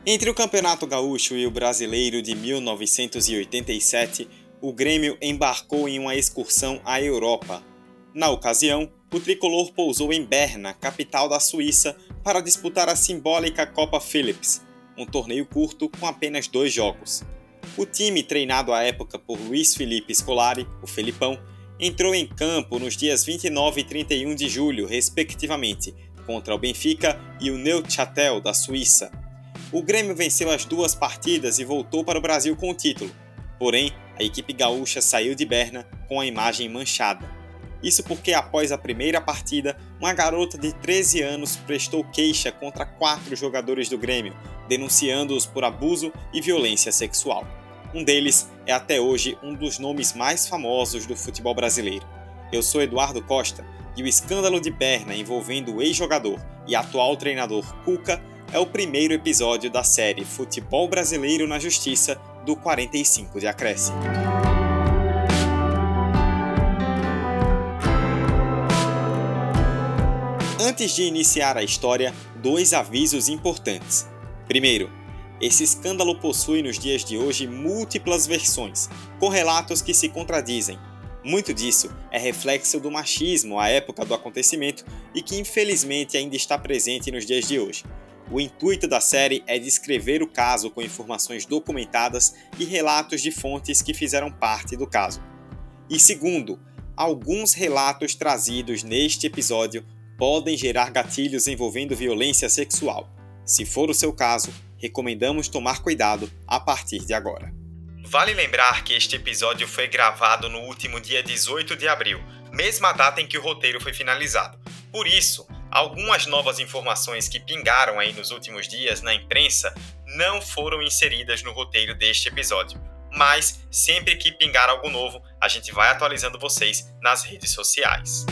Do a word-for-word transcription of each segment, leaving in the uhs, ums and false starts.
Entre o Campeonato Gaúcho e o Brasileiro de mil novecentos e oitenta e sete, o Grêmio embarcou em uma excursão à Europa. Na ocasião, o tricolor pousou em Berna, capital da Suíça, para disputar a simbólica Copa Philips, um torneio curto com apenas dois jogos. O time, treinado à época por Luiz Felipe Scolari, o Felipão, entrou em campo nos dias vinte e nove e trinta e um de julho, respectivamente, contra o Benfica e o Neuchâtel, da Suíça. O Grêmio venceu as duas partidas e voltou para o Brasil com o título. Porém, a equipe gaúcha saiu de Berna com a imagem manchada. Isso porque, após a primeira partida, uma garota de treze anos prestou queixa contra quatro jogadores do Grêmio, denunciando-os por abuso e violência sexual. Um deles é até hoje um dos nomes mais famosos do futebol brasileiro. Eu sou Eduardo Costa e o escândalo de Berna envolvendo o ex-jogador e atual treinador Cuca é o primeiro episódio da série Futebol Brasileiro na Justiça do quarenta e cinco de acréscimo. Antes de iniciar a história, dois avisos importantes. Primeiro, esse escândalo possui nos dias de hoje múltiplas versões, com relatos que se contradizem. Muito disso é reflexo do machismo à época do acontecimento e que infelizmente ainda está presente nos dias de hoje. O intuito da série é descrever o caso com informações documentadas e relatos de fontes que fizeram parte do caso. E segundo, alguns relatos trazidos neste episódio podem gerar gatilhos envolvendo violência sexual. Se for o seu caso, recomendamos tomar cuidado a partir de agora. Vale lembrar que este episódio foi gravado no último dia dezoito de abril, mesma data em que o roteiro foi finalizado. Por isso, algumas novas informações que pingaram aí nos últimos dias na imprensa não foram inseridas no roteiro deste episódio. Mas, sempre que pingar algo novo, a gente vai atualizando vocês nas redes sociais.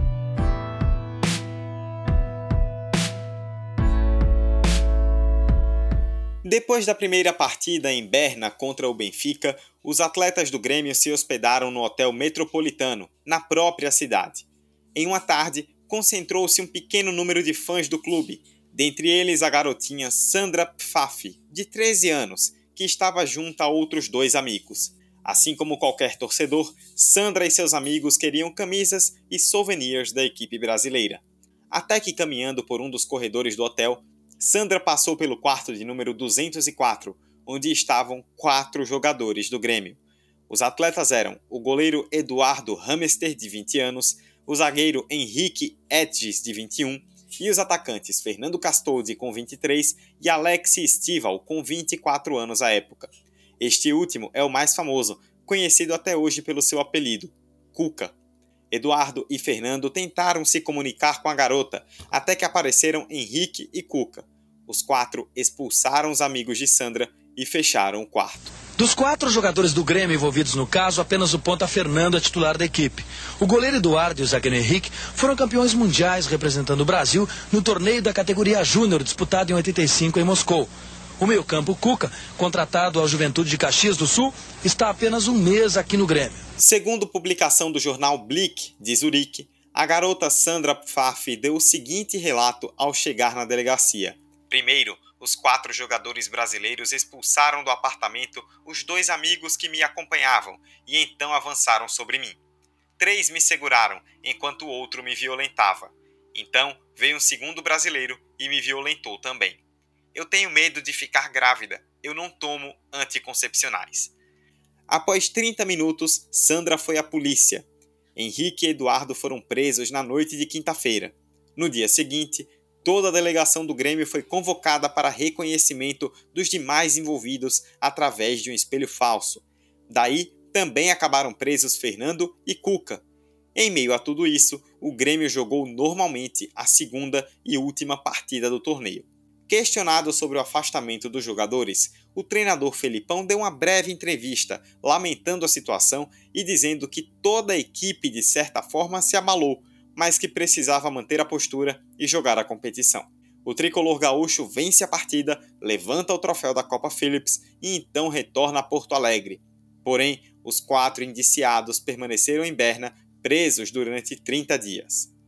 Depois da primeira partida em Berna contra o Benfica, os atletas do Grêmio se hospedaram no Hotel Metropolitano, na própria cidade. Em uma tarde, concentrou-se um pequeno número de fãs do clube, dentre eles a garotinha Sandra Pfaff, de treze anos, que estava junto a outros dois amigos. Assim como qualquer torcedor, Sandra e seus amigos queriam camisas e souvenirs da equipe brasileira. Até que, caminhando por um dos corredores do hotel, Sandra passou pelo quarto de número duzentos e quatro, onde estavam quatro jogadores do Grêmio. Os atletas eram o goleiro Eduardo Hamester, de vinte anos, o zagueiro Henrique Edges, de vinte e um, e os atacantes Fernando Castoldi, com vinte e três, e Alex Stival, com vinte e quatro anos à época. Este último é o mais famoso, conhecido até hoje pelo seu apelido, Cuca. Eduardo e Fernando tentaram se comunicar com a garota, até que apareceram Henrique e Cuca. Os quatro expulsaram os amigos de Sandra e fecharam o quarto. Dos quatro jogadores do Grêmio envolvidos no caso, apenas o ponta Fernando é titular da equipe. O goleiro Eduardo e o zagueiro Henrique foram campeões mundiais representando o Brasil no torneio da categoria Júnior, disputado em oitenta e cinco em Moscou. O meio-campo Cuca, contratado ao Juventude de Caxias do Sul, está há apenas um mês aqui no Grêmio. Segundo publicação do jornal Blick, de Zurique, a garota Sandra Pfaff deu o seguinte relato ao chegar na delegacia. Primeiro, os quatro jogadores brasileiros expulsaram do apartamento os dois amigos que me acompanhavam e então avançaram sobre mim. Três me seguraram, enquanto o outro me violentava. Então, veio um segundo brasileiro e me violentou também. Eu tenho medo de ficar grávida. Eu não tomo anticoncepcionais. Após trinta minutos, Sandra foi à polícia. Henrique e Eduardo foram presos na noite de quinta-feira. No dia seguinte, toda a delegação do Grêmio foi convocada para reconhecimento dos demais envolvidos através de um espelho falso. Daí, também acabaram presos Fernando e Cuca. Em meio a tudo isso, o Grêmio jogou normalmente a segunda e última partida do torneio. Questionado sobre o afastamento dos jogadores, o treinador Felipão deu uma breve entrevista, lamentando a situação e dizendo que toda a equipe de certa forma se abalou, mas que precisava manter a postura e jogar a competição. O tricolor gaúcho vence a partida, levanta o troféu da Copa Philips e então retorna a Porto Alegre. Porém, os quatro indiciados permaneceram em Berna, presos durante trinta dias.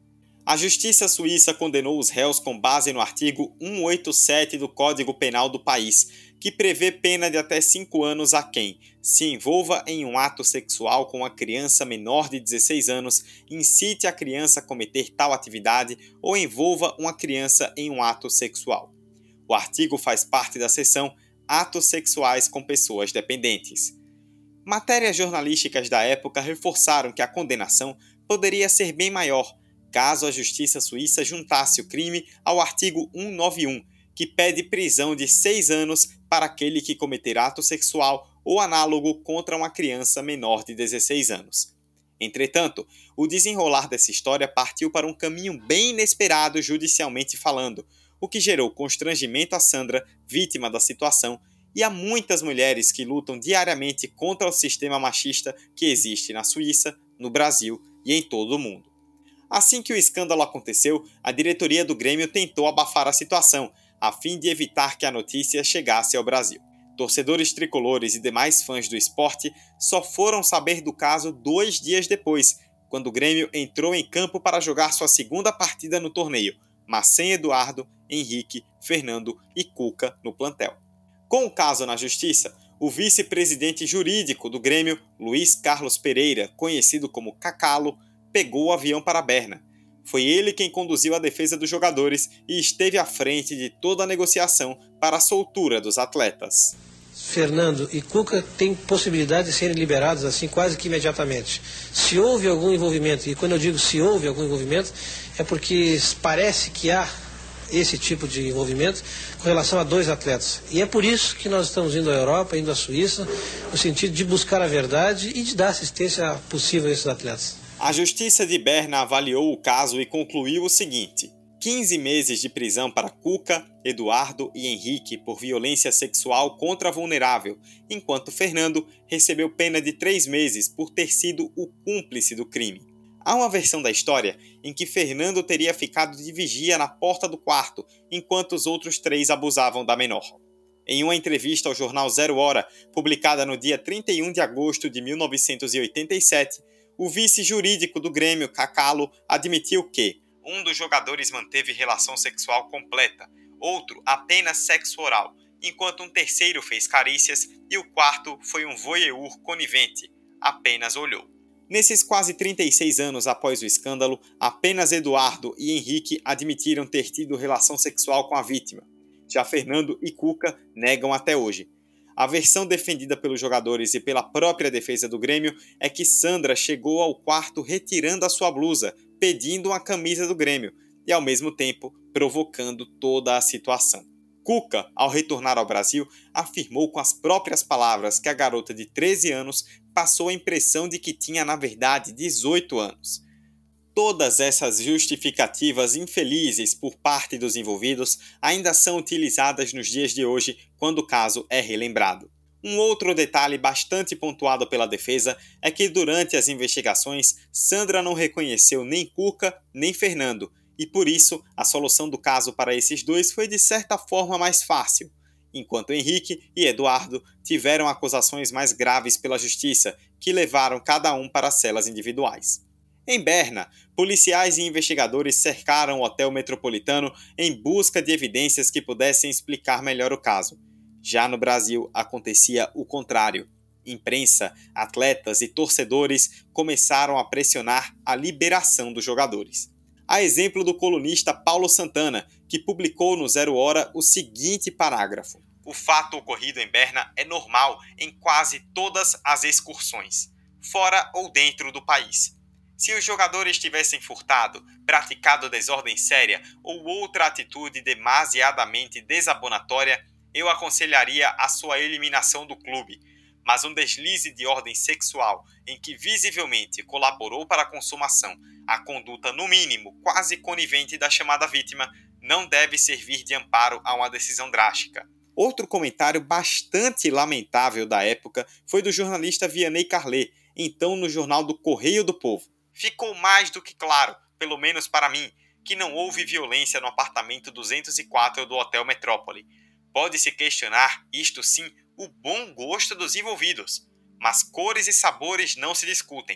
A justiça suíça condenou os réus com base no artigo cento e oitenta e sete do Código Penal do país, que prevê pena de até cinco anos a quem se envolva em um ato sexual com uma criança menor de dezesseis anos, incite a criança a cometer tal atividade ou envolva uma criança em um ato sexual. O artigo faz parte da seção Atos Sexuais com Pessoas Dependentes. Matérias jornalísticas da época reforçaram que a condenação poderia ser bem maior, caso a justiça suíça juntasse o crime ao artigo cento e noventa e um, que pede prisão de seis anos para aquele que cometer ato sexual ou análogo contra uma criança menor de dezesseis anos. Entretanto, o desenrolar dessa história partiu para um caminho bem inesperado judicialmente falando, o que gerou constrangimento a Sandra, vítima da situação, e a muitas mulheres que lutam diariamente contra o sistema machista que existe na Suíça, no Brasil e em todo o mundo. Assim que o escândalo aconteceu, a diretoria do Grêmio tentou abafar a situação, a fim de evitar que a notícia chegasse ao Brasil. Torcedores tricolores e demais fãs do esporte só foram saber do caso dois dias depois, quando o Grêmio entrou em campo para jogar sua segunda partida no torneio, mas sem Eduardo, Henrique, Fernando e Cuca no plantel. Com o caso na justiça, o vice-presidente jurídico do Grêmio, Luiz Carlos Pereira, conhecido como Cacalo, pegou o avião para Berna. Foi ele quem conduziu a defesa dos jogadores e esteve à frente de toda a negociação para a soltura dos atletas. Fernando e Cuca têm possibilidade de serem liberados assim quase que imediatamente. Se houve algum envolvimento, e quando eu digo se houve algum envolvimento, é porque parece que há esse tipo de envolvimento com relação a dois atletas. E é por isso que nós estamos indo à Europa, indo à Suíça, no sentido de buscar a verdade e de dar assistência possível a esses atletas. A Justiça de Berna avaliou o caso e concluiu o seguinte: quinze meses de prisão para Cuca, Eduardo e Henrique por violência sexual contra vulnerável, enquanto Fernando recebeu pena de três meses por ter sido o cúmplice do crime. Há uma versão da história em que Fernando teria ficado de vigia na porta do quarto, enquanto os outros três abusavam da menor. Em uma entrevista ao jornal Zero Hora, publicada no dia trinta e um de agosto de mil novecentos e oitenta e sete, o vice-jurídico do Grêmio, Cacalo, admitiu que um dos jogadores manteve relação sexual completa, outro apenas sexo oral, enquanto um terceiro fez carícias e o quarto foi um voyeur conivente, apenas olhou. Nesses quase trinta e seis anos após o escândalo, apenas Eduardo e Henrique admitiram ter tido relação sexual com a vítima. Já Fernando e Cuca negam até hoje. A versão defendida pelos jogadores e pela própria defesa do Grêmio é que Sandra chegou ao quarto retirando a sua blusa, pedindo uma camisa do Grêmio e, ao mesmo tempo, provocando toda a situação. Cuca, ao retornar ao Brasil, afirmou com as próprias palavras que a garota de treze anos passou a impressão de que tinha, na verdade, dezoito anos. Todas essas justificativas infelizes por parte dos envolvidos ainda são utilizadas nos dias de hoje quando o caso é relembrado. Um outro detalhe bastante pontuado pela defesa é que durante as investigações, Sandra não reconheceu nem Cuca nem Fernando, e por isso a solução do caso para esses dois foi de certa forma mais fácil, enquanto Henrique e Eduardo tiveram acusações mais graves pela justiça, que levaram cada um para celas individuais. Em Berna, policiais e investigadores cercaram o hotel metropolitano em busca de evidências que pudessem explicar melhor o caso. Já no Brasil, acontecia o contrário. Imprensa, atletas e torcedores começaram a pressionar a liberação dos jogadores. A exemplo do colunista Paulo Santana, que publicou no Zero Hora o seguinte parágrafo: o fato ocorrido em Berna é normal em quase todas as excursões, fora ou dentro do país. Se os jogadores tivessem furtado, praticado desordem séria ou outra atitude demasiadamente desabonatória, eu aconselharia a sua eliminação do clube. Mas um deslize de ordem sexual em que visivelmente colaborou para a consumação, a conduta no mínimo quase conivente da chamada vítima, não deve servir de amparo a uma decisão drástica. Outro comentário bastante lamentável da época foi do jornalista Vianney Carlet, então no jornal do Correio do Povo. Ficou mais do que claro, pelo menos para mim, que não houve violência no apartamento duzentos e quatro do Hotel Metrópole. Pode-se questionar, isto sim, o bom gosto dos envolvidos, mas cores e sabores não se discutem.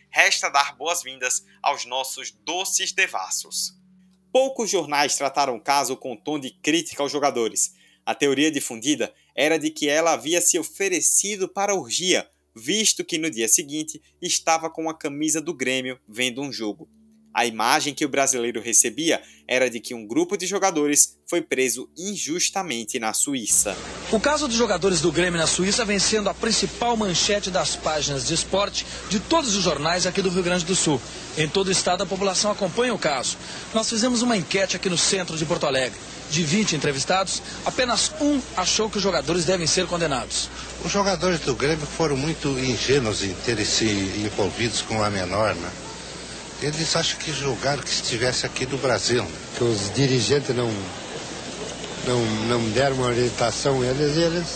resta dar boas-vindas aos nossos doces devassos. Poucos jornais trataram o caso com tom de crítica aos jogadores. A teoria difundida era de que ela havia se oferecido para a orgia, visto que no dia seguinte estava com a camisa do Grêmio vendo um jogo. A imagem que o brasileiro recebia era de que um grupo de jogadores foi preso injustamente na Suíça. O caso dos jogadores do Grêmio na Suíça vem sendo a principal manchete das páginas de esporte de todos os jornais aqui do Rio Grande do Sul. Em todo o estado a população acompanha o caso. Nós fizemos uma enquete aqui no centro de Porto Alegre. De vinte entrevistados, apenas um achou que os jogadores devem ser condenados. Os jogadores do Grêmio foram muito ingênuos em terem se envolvidos com a menor, né? Eles acham que julgaram que estivesse aqui no Brasil. Que os dirigentes não, não, não deram uma orientação a eles e eles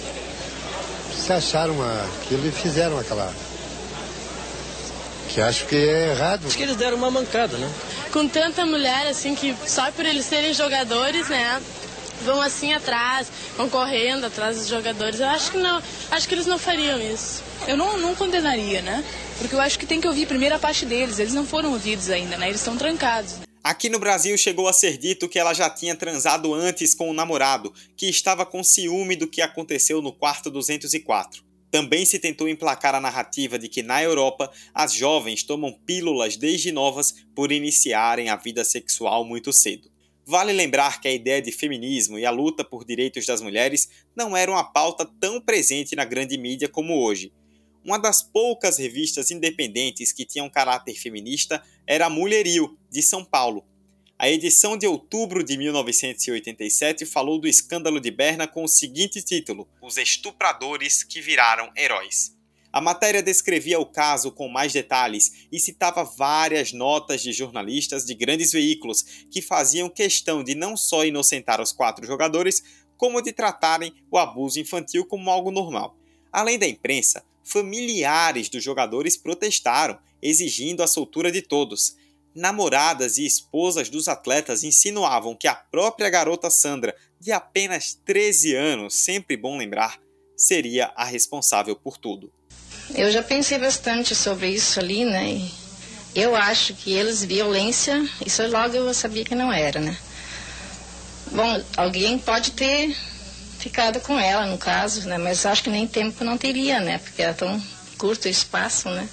se acharam aquilo e fizeram aquela... Que acho que é errado. Acho que eles deram uma mancada, né? Com tanta mulher, assim, que só por eles serem jogadores, né, vão assim atrás, vão correndo atrás dos jogadores. Eu acho que não, acho que eles não fariam isso. Eu não, não condenaria, né? Porque eu acho que tem que ouvir primeiro a parte deles. Eles não foram ouvidos ainda, né? Eles estão trancados. Aqui no Brasil chegou a ser dito que ela já tinha transado antes com o namorado, que estava com ciúme do que aconteceu no quarto duzentos e quatro. Também se tentou emplacar a narrativa de que na Europa as jovens tomam pílulas desde novas por iniciarem a vida sexual muito cedo. Vale lembrar que a ideia de feminismo e a luta por direitos das mulheres não era uma pauta tão presente na grande mídia como hoje. Uma das poucas revistas independentes que tinham caráter feminista era a Mulherio, de São Paulo. A edição de outubro de mil novecentos e oitenta e sete falou do escândalo de Berna com o seguinte título: Os estupradores que viraram heróis. A matéria descrevia o caso com mais detalhes e citava várias notas de jornalistas de grandes veículos que faziam questão de não só inocentar os quatro jogadores, como de tratarem o abuso infantil como algo normal. Além da imprensa, familiares dos jogadores protestaram, exigindo a soltura de todos. Namoradas e esposas dos atletas insinuavam que a própria garota Sandra, de apenas treze anos, sempre bom lembrar, seria a responsável por tudo. Eu já pensei bastante sobre isso ali, né? E eu acho que eles, violência, isso logo eu sabia que não era, né? Bom, alguém pode ter ficado com ela, no caso, né? Mas acho que nem tempo não teria, né? Porque era tão curto o espaço, né?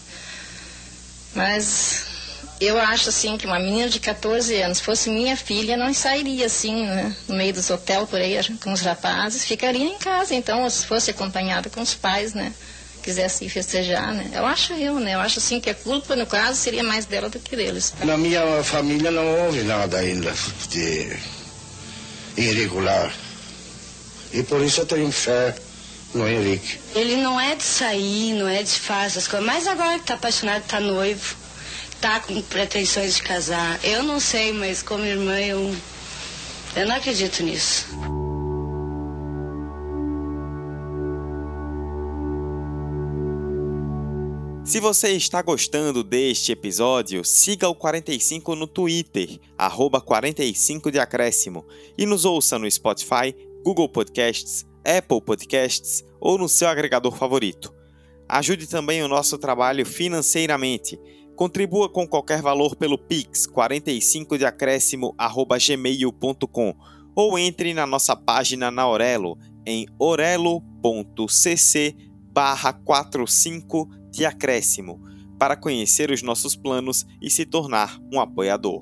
Mas eu acho, assim, que uma menina de quatorze anos, fosse minha filha, não sairia, assim, né? No meio dos hotéis, por aí, com os rapazes, ficaria em casa. Então, se fosse acompanhada com os pais, né? Quisesse ir festejar, né? Eu acho eu, né? Eu acho, assim, que a culpa, no caso, seria mais dela do que deles. Na minha família não houve nada ainda de irregular. E por isso eu tenho fé no Henrique. Ele não é de sair, não é de fazer as coisas, mas agora que tá apaixonado, tá noivo, tá com pretensões de casar. Eu não sei, mas como irmã eu, eu não acredito nisso. Se você está gostando deste episódio, siga o quarenta e cinco no Twitter, arroba quarenta e cinco de acréscimo, e nos ouça no Spotify, Google Podcasts, Apple Podcasts ou no seu agregador favorito. Ajude também o nosso trabalho financeiramente. Contribua com qualquer valor pelo Pix quarenta e cinco de acréscimo arroba gmail ponto com ou entre na nossa página na Orelo em orelo.cc barra quarenta e cinco de acréscimo para conhecer os nossos planos e se tornar um apoiador.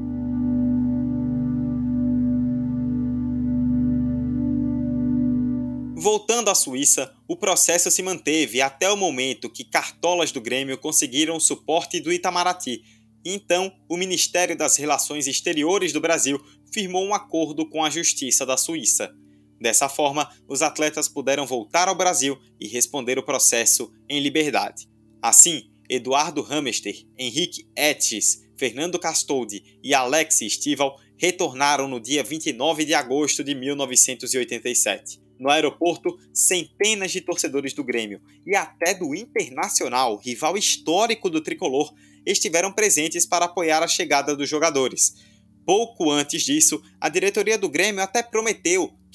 Voltando à Suíça, o processo se manteve até o momento que cartolas do Grêmio conseguiram o suporte do Itamaraty. Então, o Ministério das Relações Exteriores do Brasil firmou um acordo com a Justiça da Suíça. Dessa forma, os atletas puderam voltar ao Brasil e responder o processo em liberdade. Assim, Eduardo Hamester, Henrique Etches, Fernando Castoldi e Alex Stival retornaram no dia vinte e nove de agosto de mil novecentos e oitenta e sete. No aeroporto, centenas de torcedores do Grêmio e até do Internacional, rival histórico do tricolor, estiveram presentes para apoiar a chegada dos jogadores. Pouco antes disso, a diretoria do Grêmio até prometeu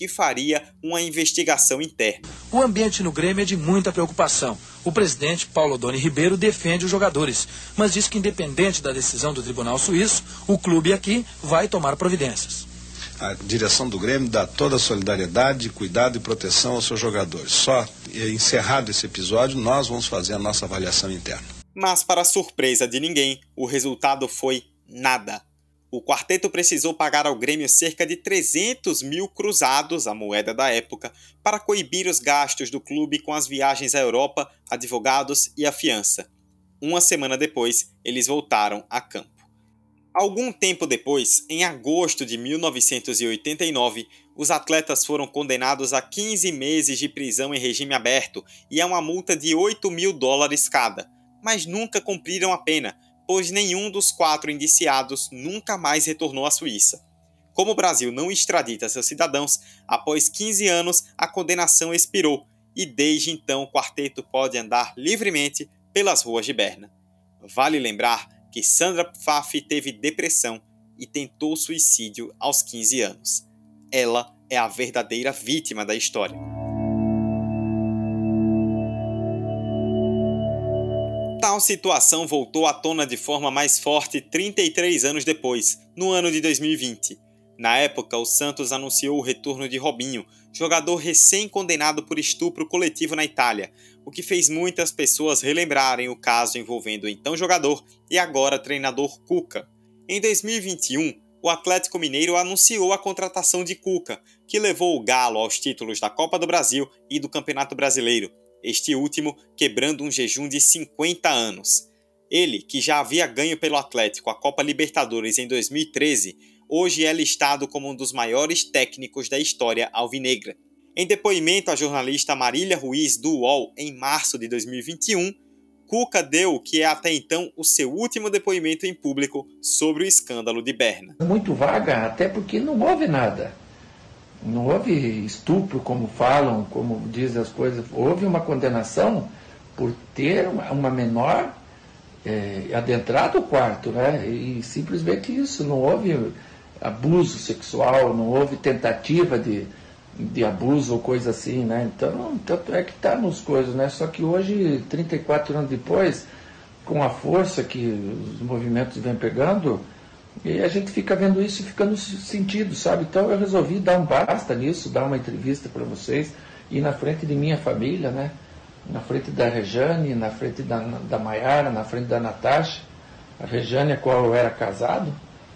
que faria uma investigação interna. O ambiente no Grêmio é de muita preocupação. O presidente, Paulo Odoni Ribeiro, defende os jogadores, mas diz que, independente da decisão do Tribunal Suíço, o clube aqui vai tomar providências. A direção do Grêmio dá toda a solidariedade, cuidado e proteção aos seus jogadores. Só encerrado esse episódio, nós vamos fazer a nossa avaliação interna. Mas, para surpresa de ninguém, o resultado foi nada. O quarteto precisou pagar ao Grêmio cerca de trezentos mil cruzados, a moeda da época, para coibir os gastos do clube com as viagens à Europa, advogados e a fiança. Uma semana depois, eles voltaram a campo. Algum tempo depois, em agosto de mil novecentos e oitenta e nove, os atletas foram condenados a quinze meses de prisão em regime aberto e a uma multa de oito mil dólares cada, mas nunca cumpriram a pena, pois nenhum dos quatro indiciados nunca mais retornou à Suíça. Como o Brasil não extradita seus cidadãos, após quinze anos a condenação expirou e desde então o quarteto pode andar livremente pelas ruas de Berna. Vale lembrar que Sandra Pfaff teve depressão e tentou suicídio aos quinze anos. Ela é a verdadeira vítima da história. Tal situação voltou à tona de forma mais forte trinta e três anos depois, no ano de dois mil e vinte. Na época, o Santos anunciou o retorno de Robinho, jogador recém-condenado por estupro coletivo na Itália, o que fez muitas pessoas relembrarem o caso envolvendo o então jogador e agora treinador Cuca. Em dois mil e vinte e um, o Atlético Mineiro anunciou a contratação de Cuca, que levou o Galo aos títulos da Copa do Brasil e do Campeonato Brasileiro, este último quebrando um jejum de cinquenta anos. Ele, que já havia ganho pelo Atlético a Copa Libertadores em dois mil e treze, hoje é listado como um dos maiores técnicos da história alvinegra. Em depoimento à jornalista Marília Ruiz, do U O L, em março de dois mil e vinte e um, Cuca deu o que é até então o seu último depoimento em público sobre o escândalo de Berna. Muito vaga, até porque não houve nada. Não houve estupro, como falam, como dizem as coisas. Houve uma condenação por ter uma menor é, adentrado o quarto, né? E simplesmente isso, não houve abuso sexual, não houve tentativa de, de abuso ou coisa assim, né? Então, tanto é que está nos coisas, né? Só que hoje, trinta e quatro anos depois, com a força que os movimentos vêm pegando, e a gente fica vendo isso e fica no sentido, sabe? Então eu resolvi dar um basta nisso, dar uma entrevista para vocês, e na frente de minha família, né? Na frente da Rejane, na frente da, da Maiara, na frente da Natasha, a Rejane, a qual eu era casado,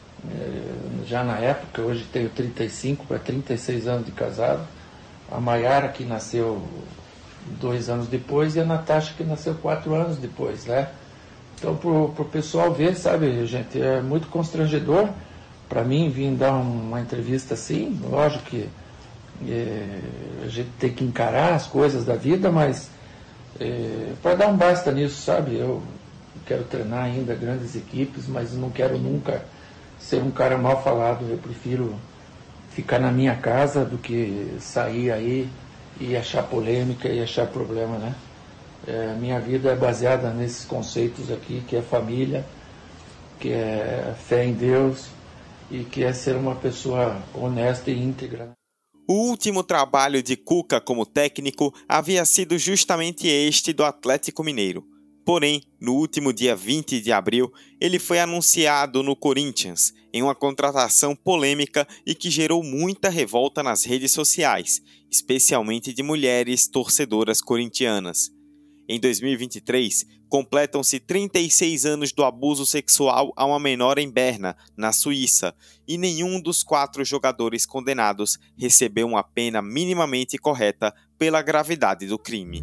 já na época, hoje tenho trinta e cinco para trinta e seis anos de casado, a Maiara, que nasceu dois anos depois, e a Natasha, que nasceu quatro anos depois, né? Então, para o pessoal ver, sabe, gente, é muito constrangedor para mim vir dar uma entrevista assim. Lógico que é, a gente tem que encarar as coisas da vida, mas é, para dar um basta nisso, sabe? Eu quero treinar ainda grandes equipes, mas não quero nunca ser um cara mal falado. Eu prefiro ficar na minha casa do que sair aí e achar polêmica e achar problema, né? É, minha vida é baseada nesses conceitos aqui, que é família, que é fé em Deus e que é ser uma pessoa honesta e íntegra. O último trabalho de Cuca como técnico havia sido justamente este do Atlético Mineiro. Porém, no último dia vinte de abril, ele foi anunciado no Corinthians, em uma contratação polêmica e que gerou muita revolta nas redes sociais, especialmente de mulheres torcedoras corintianas. Em dois mil e vinte e três, completam-se trinta e seis anos do abuso sexual a uma menor em Berna, na Suíça, e nenhum dos quatro jogadores condenados recebeu uma pena minimamente correta pela gravidade do crime.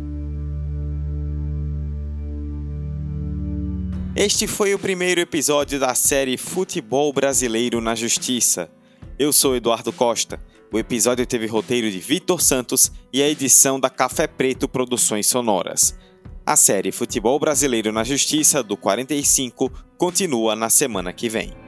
Este foi o primeiro episódio da série Futebol Brasileiro na Justiça. Eu sou Eduardo Costa. O episódio teve roteiro de Vitor Santos e a edição da Café Preto Produções Sonoras. A série Futebol Brasileiro na Justiça, do quarenta e cinco, continua na semana que vem.